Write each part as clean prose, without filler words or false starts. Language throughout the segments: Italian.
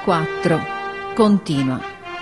4. Continua.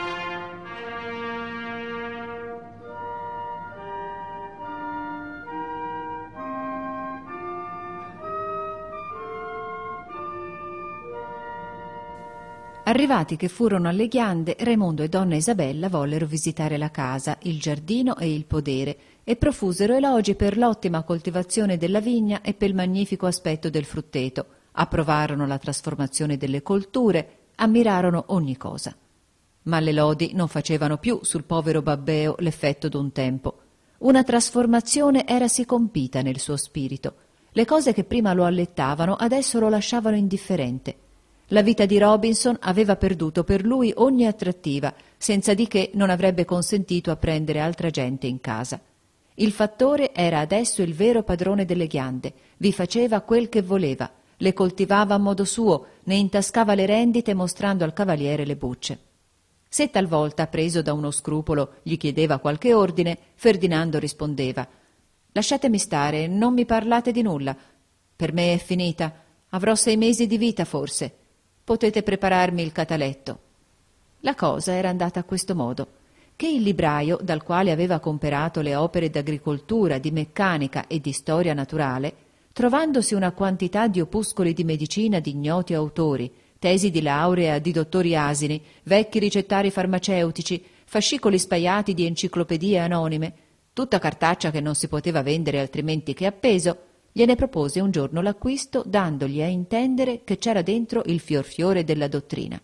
Arrivati che furono alle ghiande, Raimondo e donna Isabella vollero visitare la casa, il giardino e il podere e profusero elogi per l'ottima coltivazione della vigna e per il magnifico aspetto del frutteto. Approvarono la trasformazione delle colture, ammirarono ogni cosa. Ma le lodi non facevano più sul povero babbeo l'effetto d'un tempo. Una trasformazione erasi compita nel suo spirito. Le cose che prima lo allettavano adesso lo lasciavano indifferente. La vita di Robinson aveva perduto per lui ogni attrattiva, senza di che non avrebbe consentito a prendere altra gente in casa. Il fattore era adesso il vero padrone delle ghiande, vi faceva quel che voleva, le coltivava a modo suo, ne intascava le rendite mostrando al cavaliere le bucce. Se talvolta, preso da uno scrupolo, gli chiedeva qualche ordine, Ferdinando rispondeva: «Lasciatemi stare, non mi parlate di nulla. Per me è finita, avrò 6 mesi di vita forse. Potete prepararmi il cataletto». La cosa era andata a questo modo, che il libraio, dal quale aveva comperato le opere d'agricoltura, di meccanica e di storia naturale, trovandosi una quantità di opuscoli di medicina di ignoti autori, tesi di laurea di dottori asini, vecchi ricettari farmaceutici, fascicoli spaiati di enciclopedie anonime, tutta cartaccia che non si poteva vendere altrimenti che a peso, gliene propose un giorno l'acquisto, dandogli a intendere che c'era dentro il fiore della dottrina.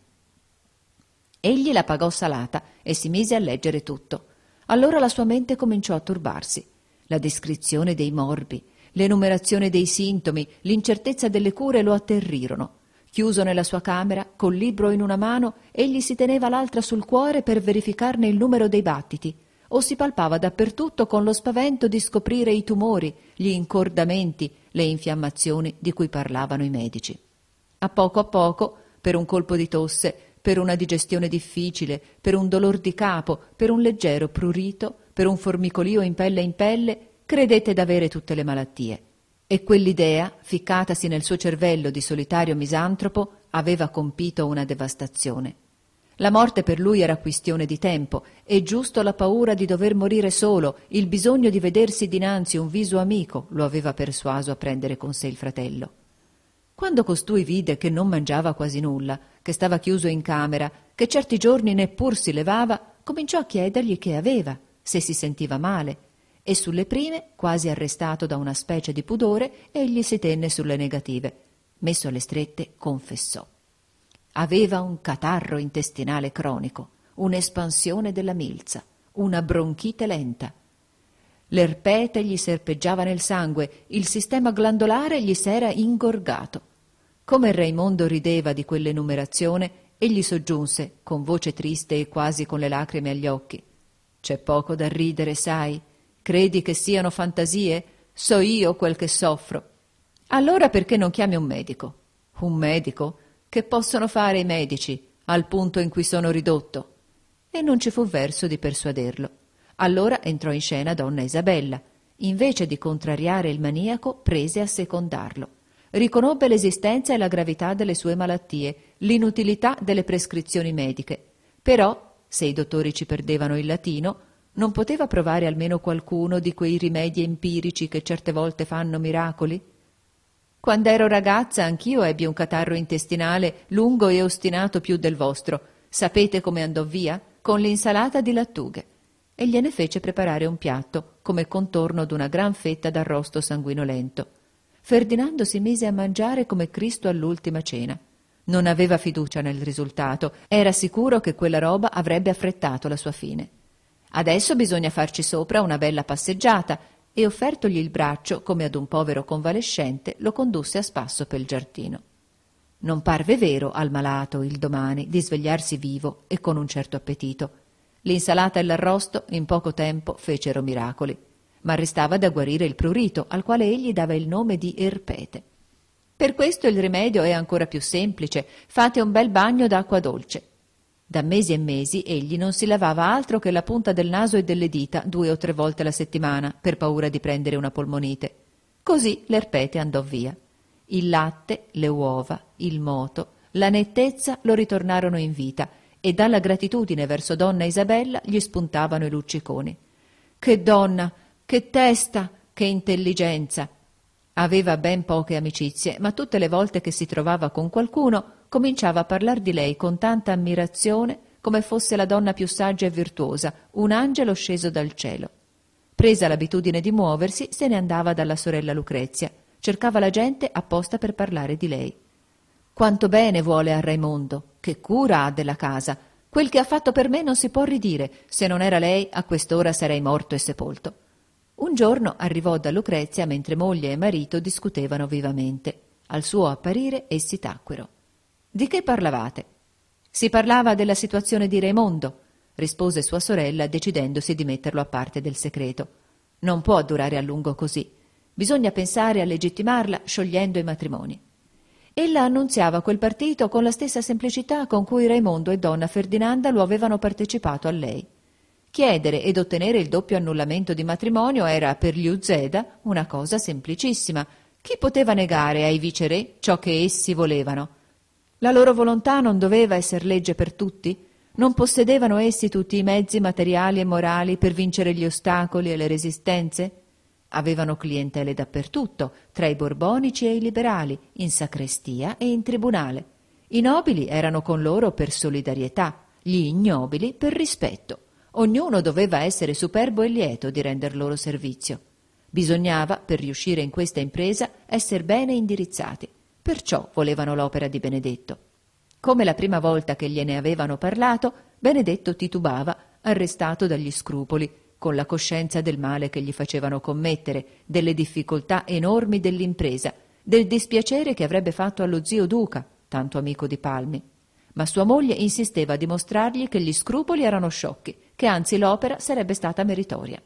Egli la pagò salata e si mise a leggere tutto. Allora la sua mente cominciò a turbarsi. La descrizione dei morbi, l'enumerazione dei sintomi, l'incertezza delle cure lo atterrirono. Chiuso nella sua camera, col libro in una mano, egli si teneva l'altra sul cuore per verificarne il numero dei battiti, o si palpava dappertutto con lo spavento di scoprire i tumori, gli incordamenti, le infiammazioni di cui parlavano i medici. A poco, per un colpo di tosse, per una digestione difficile, per un dolor di capo, per un leggero prurito, per un formicolio in pelle, credette d'avere tutte le malattie. E quell'idea, ficcatasi nel suo cervello di solitario misantropo, aveva compito una devastazione. La morte per lui era questione di tempo, e giusto la paura di dover morire solo, il bisogno di vedersi dinanzi un viso amico, lo aveva persuaso a prendere con sé il fratello. Quando costui vide che non mangiava quasi nulla, che stava chiuso in camera, che certi giorni neppur si levava, cominciò a chiedergli che aveva, se si sentiva male, e sulle prime, quasi arrestato da una specie di pudore, egli si tenne sulle negative. Messo alle strette, confessò. Aveva un catarro intestinale cronico, un'espansione della milza, una bronchite lenta. L'erpete gli serpeggiava nel sangue, il sistema glandolare gli s'era ingorgato. Come Raimondo rideva di quell'enumerazione, egli soggiunse, con voce triste e quasi con le lacrime agli occhi: «C'è poco da ridere, sai? Credi che siano fantasie? So io quel che soffro». «Allora perché non chiami un medico?» «Un medico? Che possono fare i medici, al punto in cui sono ridotto?» E non ci fu verso di persuaderlo. Allora entrò in scena donna Isabella. Invece di contrariare il maniaco, prese a secondarlo. Riconobbe l'esistenza e la gravità delle sue malattie, l'inutilità delle prescrizioni mediche. Però, se i dottori ci perdevano il latino, non poteva provare almeno qualcuno di quei rimedi empirici che certe volte fanno miracoli? «Quando ero ragazza anch'io ebbi un catarro intestinale lungo e ostinato più del vostro. Sapete come andò via? Con l'insalata di lattughe». E gliene fece preparare un piatto, come contorno d'una gran fetta d'arrosto sanguinolento. Ferdinando si mise a mangiare come Cristo all'ultima cena. Non aveva fiducia nel risultato, era sicuro che quella roba avrebbe affrettato la sua fine. Adesso bisogna farci sopra una bella passeggiata, e offertogli il braccio come ad un povero convalescente, lo condusse a spasso pel giardino. Non parve vero al malato il domani di svegliarsi vivo e con un certo appetito. L'insalata e l'arrosto in poco tempo fecero miracoli, ma restava da guarire il prurito, al quale egli dava il nome di erpete. Per questo il rimedio è ancora più semplice: fate un bel bagno d'acqua dolce. Da mesi e mesi egli non si lavava altro che la punta del naso e delle dita 2 o 3 volte alla settimana, per paura di prendere una polmonite. Così l'erpete andò via. Il latte, le uova, il moto, la nettezza lo ritornarono in vita e dalla gratitudine verso donna Isabella gli spuntavano i lucciconi. Che donna, che testa, che intelligenza! Aveva ben poche amicizie, ma tutte le volte che si trovava con qualcuno cominciava a parlar di lei con tanta ammirazione come fosse la donna più saggia e virtuosa, un angelo sceso dal cielo. Presa l'abitudine di muoversi, se ne andava dalla sorella Lucrezia, cercava la gente apposta per parlare di lei. Quanto bene vuole a Raimondo, che cura ha della casa. Quel che ha fatto per me non si può ridire, se non era lei a quest'ora sarei morto e sepolto. Un giorno arrivò da Lucrezia mentre moglie e marito discutevano vivamente. Al suo apparire essi tacquero. Di che parlavate? Si parlava della situazione di Raimondo, rispose sua sorella decidendosi di metterlo a parte del segreto. Non può durare a lungo così. Bisogna pensare a legittimarla sciogliendo i matrimoni. Ella annunziava quel partito con la stessa semplicità con cui Raimondo e donna Ferdinanda lo avevano partecipato a lei. Chiedere ed ottenere il doppio annullamento di matrimonio era per gli Uzeda una cosa semplicissima. Chi poteva negare ai viceré ciò che essi volevano? La loro volontà non doveva esser legge per tutti? Non possedevano essi tutti i mezzi materiali e morali per vincere gli ostacoli e le resistenze? Avevano clientele dappertutto, tra i borbonici e i liberali, in sacrestia e in tribunale. I nobili erano con loro per solidarietà, gli ignobili per rispetto. Ognuno doveva essere superbo e lieto di render loro servizio. Bisognava, per riuscire in questa impresa, esser bene indirizzati. Perciò volevano l'opera di Benedetto. Come la prima volta che gliene avevano parlato, Benedetto titubava, arrestato dagli scrupoli, con la coscienza del male che gli facevano commettere, delle difficoltà enormi dell'impresa, del dispiacere che avrebbe fatto allo zio Duca, tanto amico di Palmi. Ma sua moglie insisteva a dimostrargli che gli scrupoli erano sciocchi, che anzi l'opera sarebbe stata meritoria.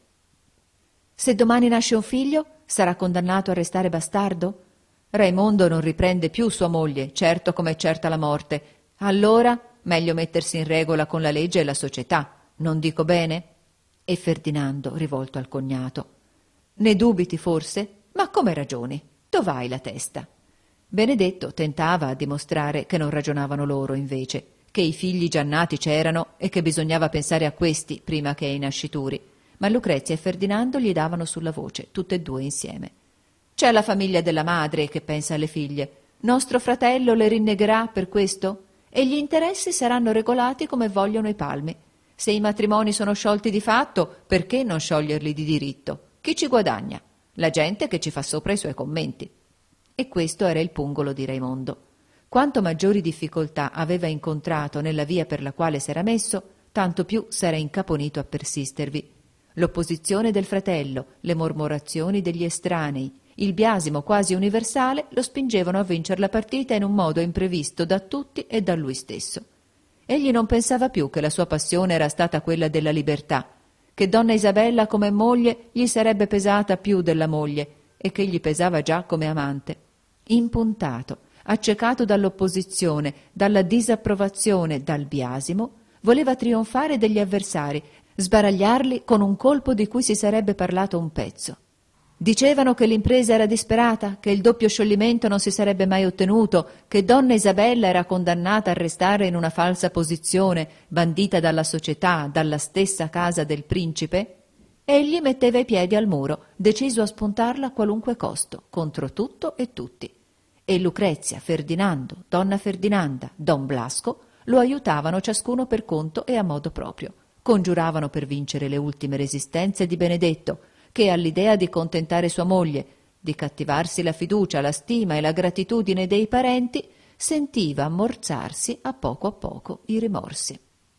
Se domani nasce un figlio, sarà condannato a restare bastardo? Raimondo non riprende più sua moglie, certo come è certa la morte. Allora meglio mettersi in regola con la legge e la società, non dico bene? E Ferdinando, rivolto al cognato: ne dubiti forse? Ma come ragioni? Dov'hai la testa? Benedetto tentava a dimostrare che non ragionavano loro, invece, che i figli già nati c'erano e che bisognava pensare a questi prima che ai nascituri, ma Lucrezia e Ferdinando gli davano sulla voce, tutte e due insieme. C'è la famiglia della madre che pensa alle figlie. Nostro fratello le rinnegherà per questo? E gli interessi saranno regolati come vogliono i Palmi. Se i matrimoni sono sciolti di fatto, perché non scioglierli di diritto? Chi ci guadagna? La gente che ci fa sopra i suoi commenti. E questo era il pungolo di Raimondo. Quanto maggiori difficoltà aveva incontrato nella via per la quale s'era messo, tanto più s'era incaponito a persistervi. L'opposizione del fratello, le mormorazioni degli estranei, il biasimo quasi universale lo spingevano a vincer la partita in un modo imprevisto da tutti e da lui stesso. Egli non pensava più che la sua passione era stata quella della libertà, che donna Isabella come moglie gli sarebbe pesata più della moglie e che gli pesava già come amante. Impuntato, accecato dall'opposizione, dalla disapprovazione, dal biasimo, voleva trionfare degli avversari, sbaragliarli con un colpo di cui si sarebbe parlato un pezzo. Dicevano che l'impresa era disperata, che il doppio scioglimento non si sarebbe mai ottenuto, che donna Isabella era condannata a restare in una falsa posizione, bandita dalla società, dalla stessa casa del principe. Egli metteva i piedi al muro, deciso a spuntarla a qualunque costo, contro tutto e tutti. E Lucrezia, Ferdinando, donna Ferdinanda, don Blasco lo aiutavano ciascuno per conto e a modo proprio. Congiuravano per vincere le ultime resistenze di Benedetto, che all'idea di contentare sua moglie, di cattivarsi la fiducia, la stima e la gratitudine dei parenti, sentiva ammorzarsi a poco i rimorsi.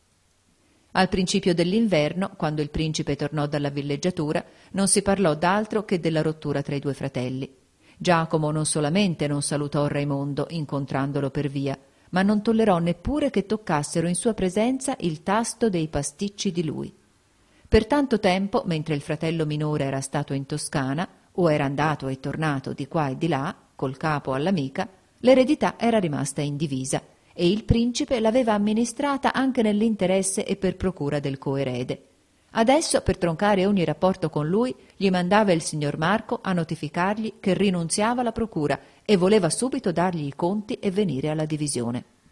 Al principio dell'inverno, quando il principe tornò dalla villeggiatura, non si parlò d'altro che della rottura tra i due fratelli. Giacomo non solamente non salutò Raimondo incontrandolo per via, ma non tollerò neppure che toccassero in sua presenza il tasto dei pasticci di lui. Per tanto tempo, mentre il fratello minore era stato in Toscana, o era andato e tornato di qua e di là, col capo all'amica, l'eredità era rimasta indivisa e il principe l'aveva amministrata anche nell'interesse e per procura del coerede. Adesso, per troncare ogni rapporto con lui, gli mandava il signor Marco a notificargli che rinunziava alla procura e voleva subito dargli i conti e venire alla divisione.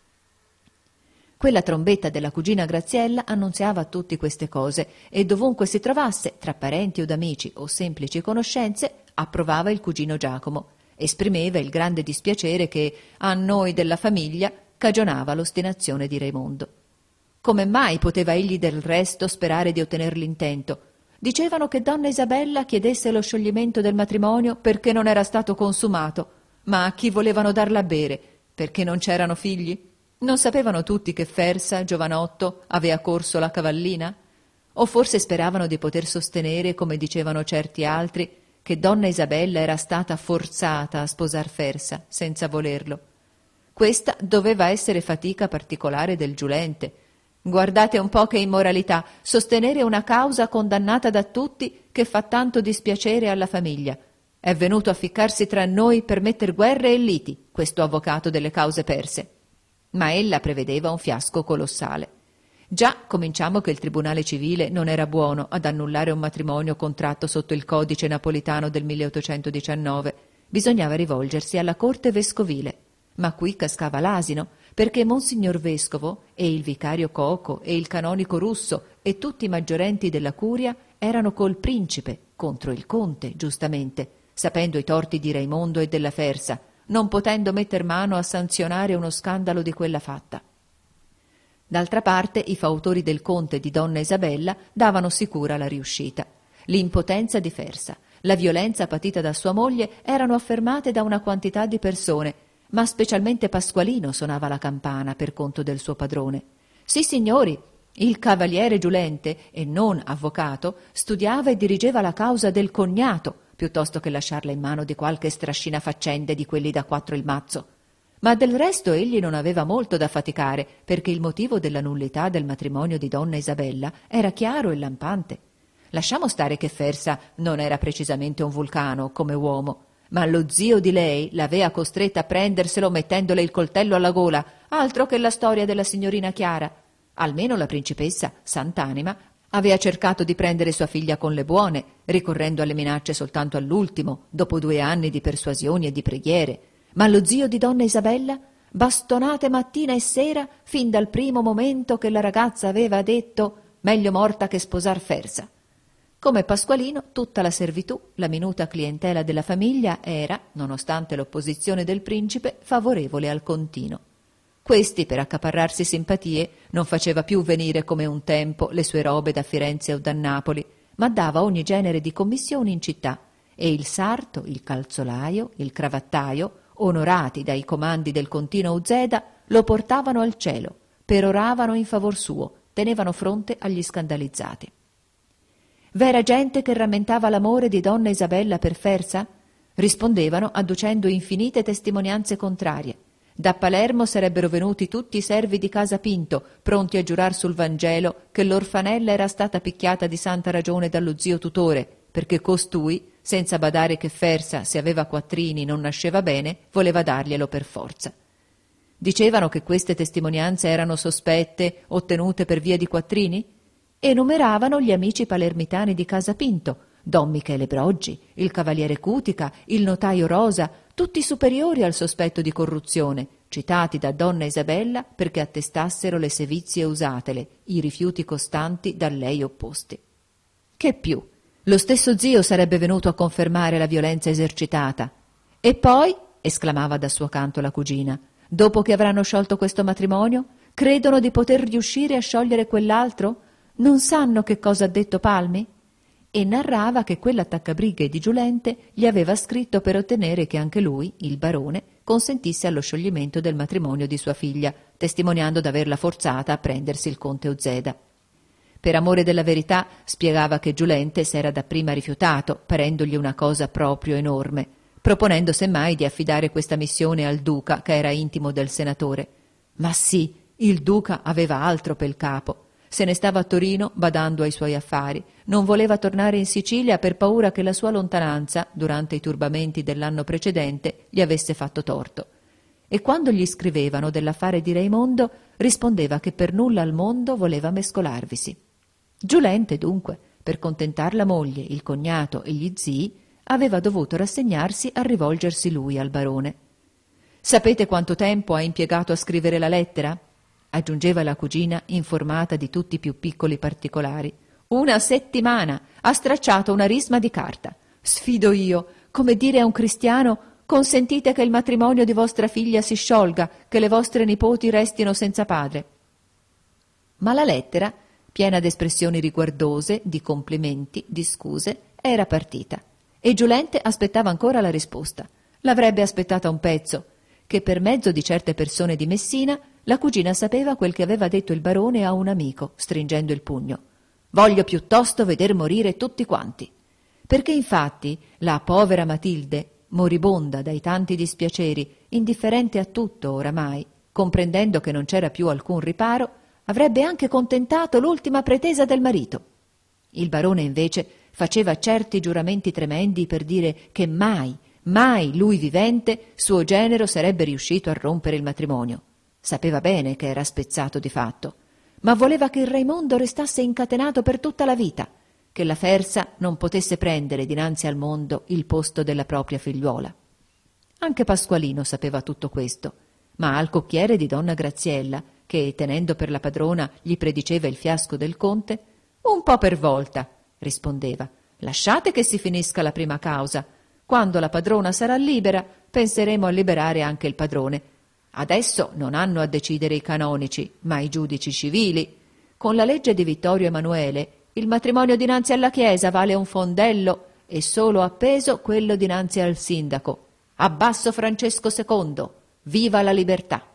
Quella trombetta della cugina Graziella annunziava a tutti queste cose e dovunque si trovasse, tra parenti o amici o semplici conoscenze, approvava il cugino Giacomo. Esprimeva il grande dispiacere che a noi della famiglia cagionava l'ostinazione di Raimondo. Come mai poteva egli del resto sperare di ottener l'intento? Dicevano che donna Isabella chiedesse lo scioglimento del matrimonio perché non era stato consumato, ma a chi volevano darla a bere? Perché non c'erano figli? Non sapevano tutti che Fersa, giovanotto, avea corso la cavallina? O forse speravano di poter sostenere, come dicevano certi altri, che donna Isabella era stata forzata a sposar Fersa, senza volerlo. Questa doveva essere fatica particolare del giulente. Guardate un po' che immoralità, sostenere una causa condannata da tutti che fa tanto dispiacere alla famiglia. È venuto a ficcarsi tra noi per metter guerre e liti, questo avvocato delle cause perse. Ma ella prevedeva un fiasco colossale. Già cominciamo che il tribunale civile non era buono ad annullare un matrimonio contratto sotto il codice napolitano del 1819. Bisognava rivolgersi alla corte vescovile. Ma qui cascava l'asino, perché Monsignor Vescovo e il vicario Coco e il canonico Russo e tutti i maggiorenti della curia erano col principe contro il conte, giustamente, sapendo i torti di Raimondo e della Fersa, non potendo metter mano a sanzionare uno scandalo di quella fatta. D'altra parte i fautori del conte e di donna Isabella davano sicura la riuscita. L'impotenza di Fersa, la violenza patita da sua moglie erano affermate da una quantità di persone, ma specialmente Pasqualino suonava la campana per conto del suo padrone. Sì, signori, il cavaliere giulente, e non avvocato, studiava e dirigeva la causa del cognato, piuttosto che lasciarla in mano di qualche strascinafaccende di quelli da 4 il mazzo. Ma del resto egli non aveva molto da faticare, perché il motivo della nullità del matrimonio di donna Isabella era chiaro e lampante. Lasciamo stare che Fersa non era precisamente un vulcano come uomo, ma lo zio di lei l'aveva costretta a prenderselo mettendole il coltello alla gola, altro che la storia della signorina Chiara. Almeno la principessa, sant'anima, aveva cercato di prendere sua figlia con le buone, ricorrendo alle minacce soltanto all'ultimo, dopo 2 anni di persuasioni e di preghiere. Ma lo zio di donna Isabella? Bastonate mattina e sera, fin dal primo momento che la ragazza aveva detto «meglio morta che sposar Fersa». Come Pasqualino, tutta la servitù, la minuta clientela della famiglia era, nonostante l'opposizione del principe, favorevole al contino. Questi, per accaparrarsi simpatie, non faceva più venire come un tempo le sue robe da Firenze o da Napoli, ma dava ogni genere di commissioni in città, e il sarto, il calzolaio, il cravattaio, onorati dai comandi del contino Uzeda, lo portavano al cielo, peroravano in favor suo, tenevano fronte agli scandalizzati. V'era gente che rammentava l'amore di donna Isabella per Fersa? Rispondevano adducendo infinite testimonianze contrarie. Da Palermo sarebbero venuti tutti i servi di casa Pinto, pronti a giurar sul Vangelo che l'orfanella era stata picchiata di santa ragione dallo zio tutore, perché costui, senza badare che Fersa, se aveva quattrini, non nasceva bene, voleva darglielo per forza. Dicevano che queste testimonianze erano sospette, ottenute per via di quattrini? Enumeravano gli amici palermitani di casa Pinto, don Michele Broggi, il cavaliere Cutica, il notaio Rosa, tutti superiori al sospetto di corruzione, citati da donna Isabella perché attestassero le sevizie usatele, i rifiuti costanti da lei opposti. Che più? Lo stesso zio sarebbe venuto a confermare la violenza esercitata. E poi, esclamava da suo canto la cugina, dopo che avranno sciolto questo matrimonio, credono di poter riuscire a sciogliere quell'altro? Non sanno che cosa ha detto Palmi? E narrava che quell'attaccabrighe di giulente gli aveva scritto per ottenere che anche lui, il barone, consentisse allo scioglimento del matrimonio di sua figlia, testimoniando d'averla forzata a prendersi il conte Uzeda. Per amore della verità spiegava che giulente s'era dapprima rifiutato, parendogli una cosa proprio enorme, proponendo semmai di affidare questa missione al duca, che era intimo del senatore. Ma sì, il duca aveva altro pel capo. Se ne stava a Torino badando ai suoi affari. Non voleva tornare in Sicilia per paura che la sua lontananza, durante i turbamenti dell'anno precedente, gli avesse fatto torto. E quando gli scrivevano dell'affare di Raimondo, rispondeva che per nulla al mondo voleva mescolarvisi. Giulente, dunque, per contentar la moglie, il cognato e gli zii, aveva dovuto rassegnarsi a rivolgersi lui al barone. Sapete quanto tempo ha impiegato a scrivere la lettera? aggiungeva la cugina, informata di tutti i più piccoli particolari. 1 settimana ha stracciato una risma di carta. Sfido io, come dire a un cristiano: consentite che il matrimonio di vostra figlia si sciolga, che le vostre nipoti restino senza padre. Ma la lettera, piena d'espressioni riguardose, di complimenti, di scuse, era partita, e Giulente aspettava ancora la risposta. L'avrebbe aspettata un pezzo, che per mezzo di certe persone di Messina la cugina sapeva quel che aveva detto il barone a un amico, stringendo il pugno. Voglio piuttosto veder morire tutti quanti. Perché infatti la povera Matilde, moribonda dai tanti dispiaceri, indifferente a tutto oramai, comprendendo che non c'era più alcun riparo, avrebbe anche contentato l'ultima pretesa del marito. Il barone invece faceva certi giuramenti tremendi per dire che mai, mai lui vivente, suo genero sarebbe riuscito a rompere il matrimonio. Sapeva bene che era spezzato di fatto, ma voleva che il Raimondo restasse incatenato per tutta la vita, che la Fersa non potesse prendere dinanzi al mondo il posto della propria figliuola. Anche Pasqualino sapeva tutto questo, ma al cocchiere di donna Graziella, che, tenendo per la padrona, gli prediceva il fiasco del conte, un po' per volta, rispondeva, lasciate che si finisca la prima causa. Quando la padrona sarà libera, penseremo a liberare anche il padrone. Adesso non hanno a decidere i canonici, ma i giudici civili. Con la legge di Vittorio Emanuele, il matrimonio dinanzi alla Chiesa vale un fondello e solo appeso quello dinanzi al sindaco. Abbasso Francesco II, viva la libertà!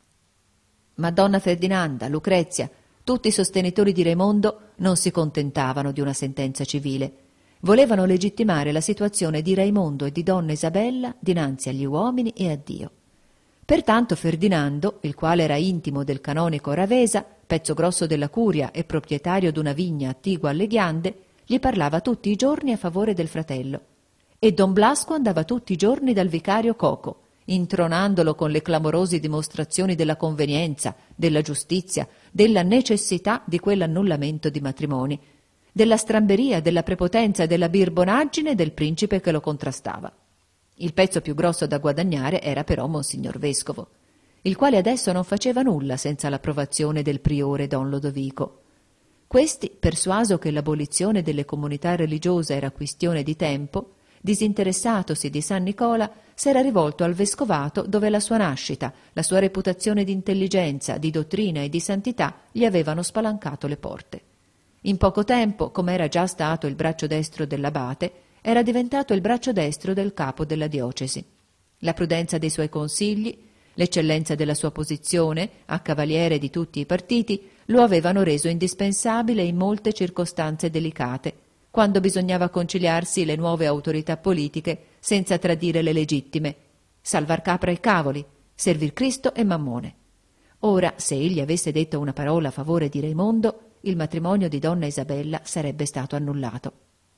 Ma donna Ferdinanda, Lucrezia, tutti i sostenitori di Raimondo non si contentavano di una sentenza civile. Volevano legittimare la situazione di Raimondo e di donna Isabella dinanzi agli uomini e a Dio. Pertanto Ferdinando, il quale era intimo del canonico Ravesa, pezzo grosso della curia e proprietario d'una vigna attigua alle Ghiande, gli parlava tutti i giorni a favore del fratello. E don Blasco andava tutti i giorni dal vicario Coco, intronandolo con le clamorose dimostrazioni della convenienza, della giustizia, della necessità di quell'annullamento di matrimoni, della stramberia, della prepotenza e della birbonaggine del principe che lo contrastava. Il pezzo più grosso da guadagnare era però Monsignor Vescovo, il quale adesso non faceva nulla senza l'approvazione del priore don Lodovico. Questi, persuaso che l'abolizione delle comunità religiose era questione di tempo, disinteressatosi di San Nicola, s'era rivolto al vescovato dove la sua nascita, la sua reputazione di intelligenza, di dottrina e di santità gli avevano spalancato le porte. In poco tempo, come era già stato il braccio destro dell'abate, era diventato il braccio destro del capo della diocesi. La prudenza dei suoi consigli, l'eccellenza della sua posizione, a cavaliere di tutti i partiti, lo avevano reso indispensabile in molte circostanze delicate, quando bisognava conciliarsi le nuove autorità politiche senza tradire le legittime, salvar capra e cavoli, servir Cristo e Mammone. Ora, se egli avesse detto una parola a favore di Raimondo, il matrimonio di donna Isabella sarebbe stato annullato.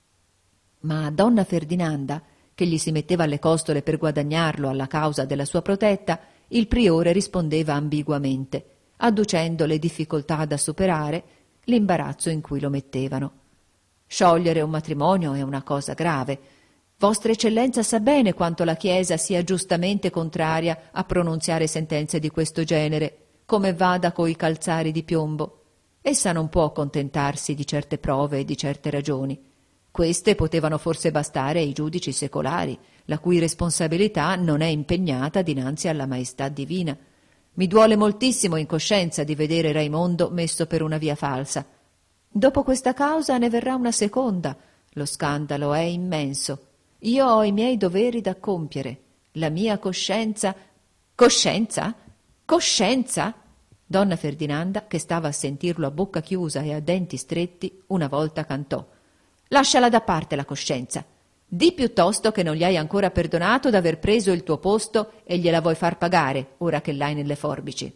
Ma a donna Ferdinanda, che gli si metteva alle costole per guadagnarlo alla causa della sua protetta, il priore rispondeva ambiguamente, adducendo le difficoltà da superare, l'imbarazzo in cui lo mettevano. Sciogliere un matrimonio è una cosa grave. Vostra Eccellenza sa bene quanto la Chiesa sia giustamente contraria a pronunziare sentenze di questo genere, come vada coi calzari di piombo. Essa non può contentarsi di certe prove e di certe ragioni. Queste potevano forse bastare ai giudici secolari, la cui responsabilità non è impegnata dinanzi alla maestà divina. Mi duole moltissimo in coscienza di vedere Raimondo messo per una via falsa. Dopo questa causa ne verrà una seconda. Lo scandalo è immenso. Io ho i miei doveri da compiere. La mia coscienza... Coscienza? Coscienza? Donna Ferdinanda, che stava a sentirlo a bocca chiusa e a denti stretti, una volta cantò. Lasciala da parte la coscienza. Di piuttosto che non gli hai ancora perdonato d'aver preso il tuo posto e gliela vuoi far pagare, ora che l'hai nelle forbici.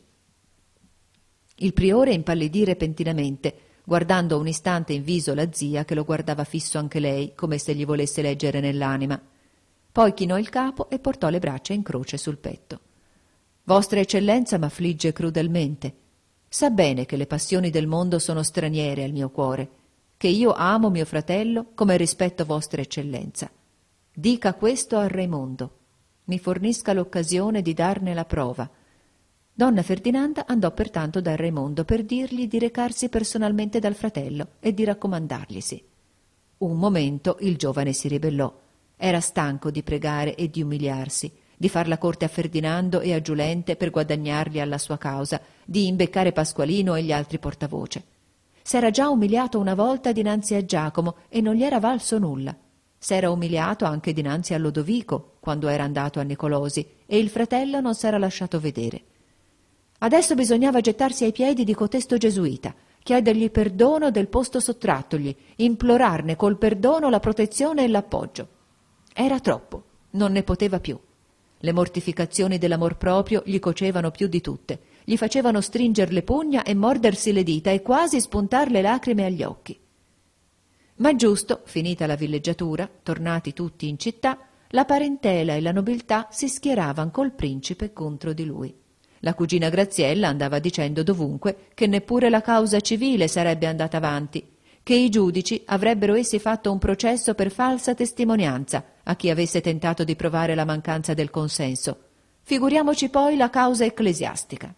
Il priore impallidì repentinamente, guardando un istante in viso la zia che lo guardava fisso anche lei, come se gli volesse leggere nell'anima. Poi chinò il capo e portò le braccia in croce sul petto. Vostra Eccellenza m'affligge crudelmente. Sa bene che le passioni del mondo sono straniere al mio cuore, che io amo mio fratello come rispetto Vostra Eccellenza. Dica questo a Raimondo. Mi fornisca l'occasione di darne la prova. Donna Ferdinanda andò pertanto da Raimondo per dirgli di recarsi personalmente dal fratello e di raccomandarglisi. Un momento il giovane si ribellò. Era stanco di pregare e di umiliarsi, di far la corte a Ferdinando e a Giulente per guadagnarli alla sua causa, di imbeccare Pasqualino e gli altri portavoce. S'era già umiliato una volta dinanzi a Giacomo e non gli era valso nulla. S'era umiliato anche dinanzi a Lodovico quando era andato a Nicolosi e il fratello non s'era lasciato vedere. Adesso bisognava gettarsi ai piedi di cotesto gesuita, chiedergli perdono del posto sottrattogli, implorarne col perdono la protezione e l'appoggio. Era troppo, non ne poteva più. Le mortificazioni dell'amor proprio gli cocevano più di tutte, gli facevano stringer le pugna e mordersi le dita e quasi spuntar le lacrime agli occhi. Ma giusto, finita la villeggiatura, tornati tutti in città, la parentela e la nobiltà si schieravan col principe contro di lui. La cugina Graziella andava dicendo dovunque che neppure la causa civile sarebbe andata avanti, che i giudici avrebbero essi fatto un processo per falsa testimonianza a chi avesse tentato di provare la mancanza del consenso. Figuriamoci poi la causa ecclesiastica.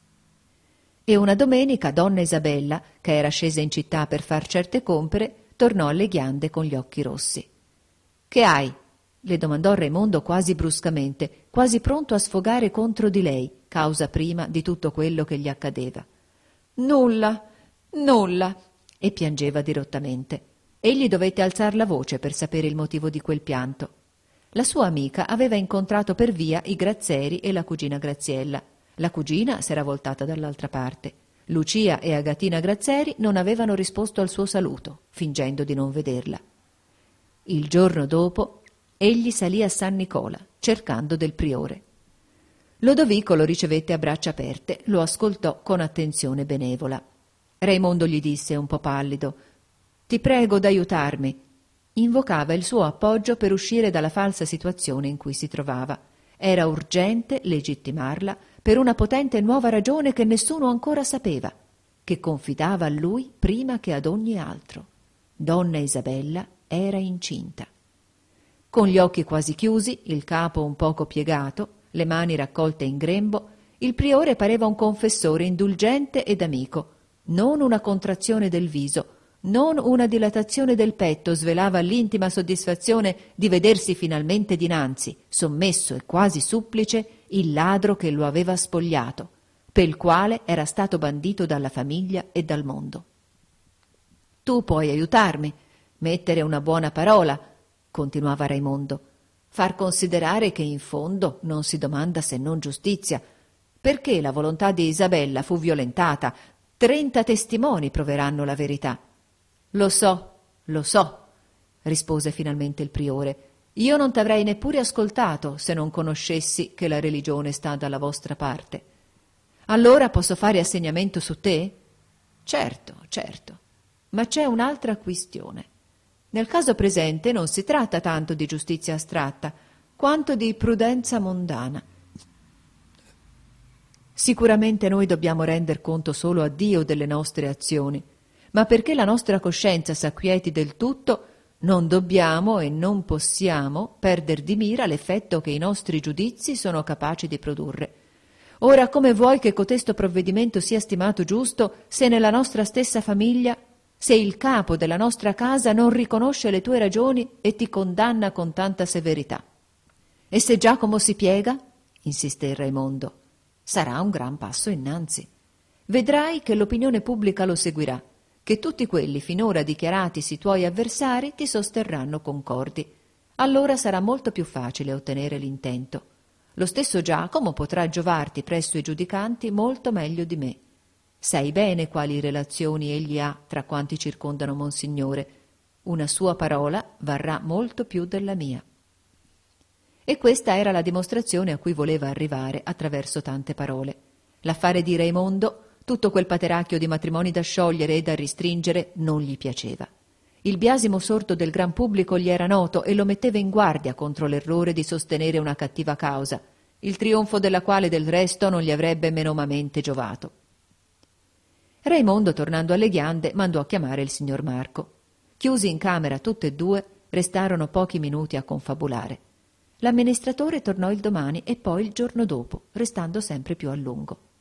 E una domenica donna Isabella, che era scesa in città per far certe compere, tornò alle ghiande con gli occhi rossi. «Che hai?» le domandò Raimondo quasi bruscamente, quasi pronto a sfogare contro di lei, causa prima di tutto quello che gli accadeva. «Nulla, nulla!» e piangeva dirottamente. Egli dovette alzar la voce per sapere il motivo di quel pianto. La sua amica aveva incontrato per via i Grazzeri e la cugina Graziella. La cugina s'era voltata dall'altra parte. Lucia e Agatina Grazzeri non avevano risposto al suo saluto, fingendo di non vederla. Il giorno dopo egli salì a San Nicola, cercando del priore. Lodovico lo ricevette a braccia aperte, lo ascoltò con attenzione benevola. Raimondo gli disse, un po' pallido: «Ti prego d'aiutarmi». Invocava il suo appoggio per uscire dalla falsa situazione in cui si trovava. Era urgente legittimarla per una potente nuova ragione che nessuno ancora sapeva, che confidava a lui prima che ad ogni altro. Donna Isabella era incinta. Con gli occhi quasi chiusi, il capo un poco piegato, le mani raccolte in grembo, il priore pareva un confessore indulgente ed amico. Non una contrazione del viso, non una dilatazione del petto svelava l'intima soddisfazione di vedersi finalmente dinanzi, sommesso e quasi supplice, il ladro che lo aveva spogliato, pel quale era stato bandito dalla famiglia e dal mondo. «Tu puoi aiutarmi, mettere una buona parola», continuava Raimondo, «far considerare che in fondo non si domanda se non giustizia. Perché la volontà di Isabella fu violentata? 30 testimoni proveranno la verità». Lo so», rispose finalmente il priore. «Io non t'avrei neppure ascoltato se non conoscessi che la religione sta dalla vostra parte. Allora posso fare assegnamento su te?» Certo, ma c'è un'altra questione. Nel caso presente non si tratta tanto di giustizia astratta, quanto di prudenza mondana. Sicuramente noi dobbiamo render conto solo a Dio delle nostre azioni, ma perché la nostra coscienza s'acquieti del tutto, non dobbiamo e non possiamo perder di mira l'effetto che i nostri giudizi sono capaci di produrre. Ora, come vuoi che cotesto provvedimento sia stimato giusto se nella nostra stessa famiglia, se il capo della nostra casa non riconosce le tue ragioni e ti condanna con tanta severità? E se Giacomo si piega? Insisté Raimondo. Sarà un gran passo innanzi. Vedrai che l'opinione pubblica lo seguirà, che tutti quelli finora dichiaratisi tuoi avversari ti sosterranno concordi. Allora sarà molto più facile ottenere l'intento. Lo stesso Giacomo potrà giovarti presso i giudicanti molto meglio di me. Sai bene quali relazioni egli ha tra quanti circondano Monsignore. Una sua parola varrà molto più della mia. E questa era la dimostrazione a cui voleva arrivare attraverso tante parole. L'affare di Raimondo, tutto quel pateracchio di matrimoni da sciogliere e da ristringere, non gli piaceva. Il biasimo sordo del gran pubblico gli era noto e lo metteva in guardia contro l'errore di sostenere una cattiva causa, il trionfo della quale del resto non gli avrebbe menomamente giovato. Raimondo, tornando alle ghiande, mandò a chiamare il signor Marco. Chiusi in camera tutte e due, restarono pochi minuti a confabulare. L'amministratore tornò il domani e poi il giorno dopo, restando sempre più a lungo.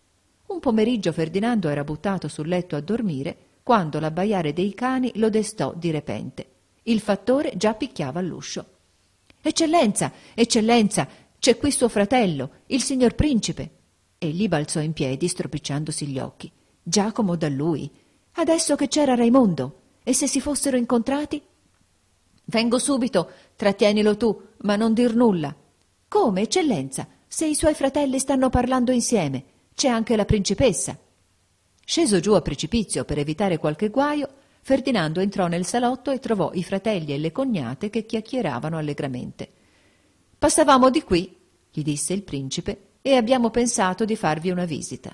Un pomeriggio Ferdinando era buttato sul letto a dormire quando l'abbaiare dei cani lo destò di repente. Il fattore già picchiava all'uscio. «Eccellenza, eccellenza, c'è qui suo fratello, il signor principe!» Egli balzò in piedi stropicciandosi gli occhi. Giacomo da lui. Adesso che c'era Raimondo. E se si fossero incontrati? «Vengo subito, trattienilo tu, ma non dir nulla». «Come, eccellenza? Se i suoi fratelli stanno parlando insieme, c'è anche la principessa». Sceso giù a precipizio per evitare qualche guaio, Ferdinando entrò nel salotto e trovò i fratelli e le cognate che chiacchieravano allegramente. «Passavamo di qui», gli disse il principe, «e abbiamo pensato di farvi una visita».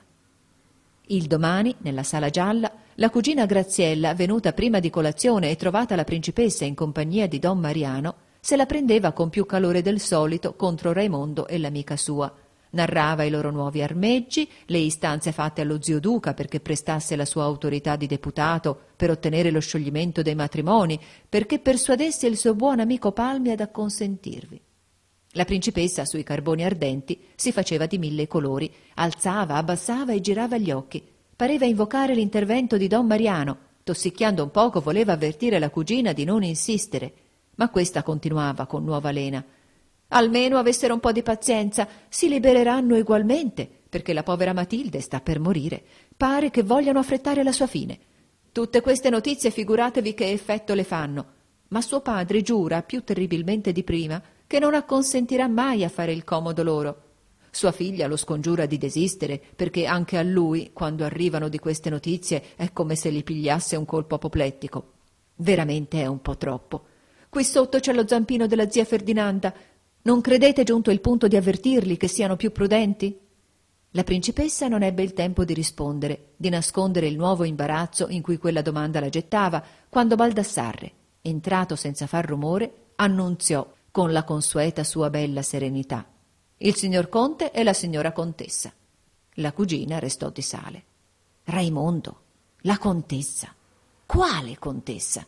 Il domani, nella sala gialla, la cugina Graziella, venuta prima di colazione e trovata la principessa in compagnia di don Mariano, se la prendeva con più calore del solito contro Raimondo e l'amica sua. Narrava i loro nuovi armeggi, le istanze fatte allo zio Duca perché prestasse la sua autorità di deputato per ottenere lo scioglimento dei matrimoni, perché persuadesse il suo buon amico Palmi ad acconsentirvi. La principessa, sui carboni ardenti, si faceva di mille colori, alzava, abbassava e girava gli occhi. Pareva invocare l'intervento di don Mariano. Tossicchiando un poco voleva avvertire la cugina di non insistere, ma questa continuava con nuova lena. «Almeno avessero un po' di pazienza, si libereranno ugualmente, perché la povera Matilde sta per morire. Pare che vogliano affrettare la sua fine. Tutte queste notizie figuratevi che effetto le fanno. Ma suo padre giura, più terribilmente di prima, che non acconsentirà mai a fare il comodo loro. Sua figlia lo scongiura di desistere, perché anche a lui, quando arrivano di queste notizie, è come se gli pigliasse un colpo apoplettico. Veramente è un po' troppo. Qui sotto c'è lo zampino della zia Ferdinanda. Non credete giunto il punto di avvertirli che siano più prudenti?» La principessa non ebbe il tempo di rispondere, di nascondere il nuovo imbarazzo in cui quella domanda la gettava, quando Baldassarre, entrato senza far rumore, annunziò con la consueta sua bella serenità: «Il signor conte e la signora contessa». La cugina restò di sale. «Raimondo, la contessa? Quale contessa?»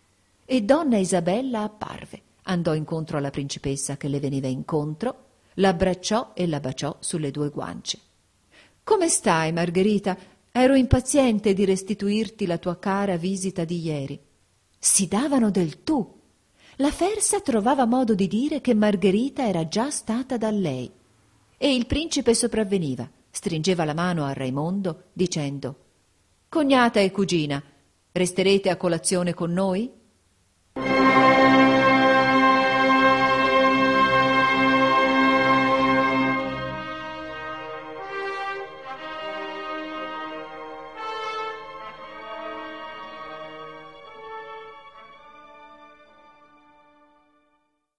E donna Isabella apparve, andò incontro alla principessa che le veniva incontro, l'abbracciò e la baciò sulle 2 guance. «Come stai, Margherita? Ero impaziente di restituirti la tua cara visita di ieri». Si davano del tu. La Fersa trovava modo di dire che Margherita era già stata da lei. E il principe sopravveniva, stringeva la mano a Raimondo, dicendo: «Cognata e cugina, resterete a colazione con noi?»